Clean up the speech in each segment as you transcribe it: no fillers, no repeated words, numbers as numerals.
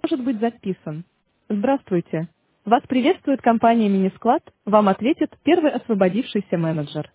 может быть записан. Здравствуйте. Вас приветствует компания Minisklad. Вам ответит первый освободившийся менеджер.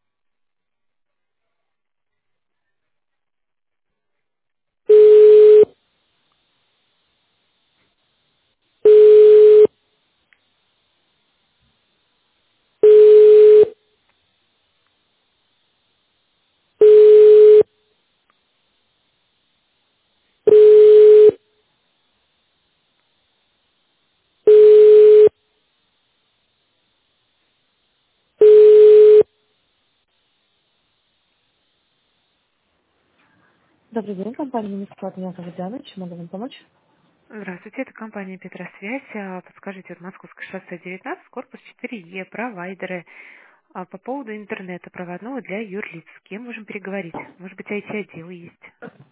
Добрый день, компания Minisklad. Меня зовут Диана. Чем могу вам помочь? Здравствуйте, это компания Петросвязь. Подскажите, вот Московское шоссе 19, корпус 4Е, провайдеры. По поводу интернета проводного для юрлиц. С кем можем переговорить? Может быть, IT-отдел есть?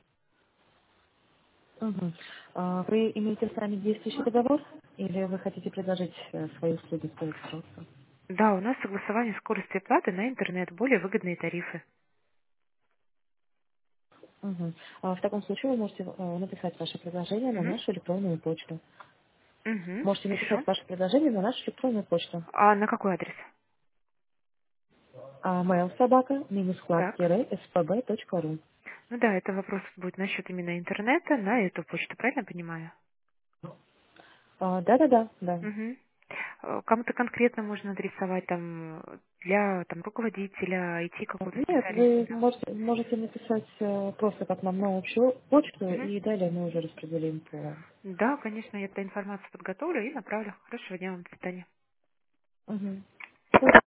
Мгм. Вы имеете с нами действующий договор или вы хотите предложить свои услуги в производстве? Да, у нас согласование скорости платы на интернет, более выгодные тарифы. Мгм. В таком случае вы можете написать ваше предложение на нашу электронную почту. Угу, Можете пишу. написать ваше предложение на нашу электронную почту. А на какой адрес? Mail собака Так. minusklad-spb.ru. Ну да, это вопрос будет насчет именно интернета на эту почту, правильно понимаю? Да-да-да, да. Угу. Кому-то конкретно можно адресовать там для там, руководителя, IT какого-то Нет, специалиста, вы да? можете написать просто как нам на общую почту, Мгм. и далее мы уже распределим по... Да, конечно, я эту информацию подготовлю и направлю. Хорошего дня вам, до свидания. Мгм.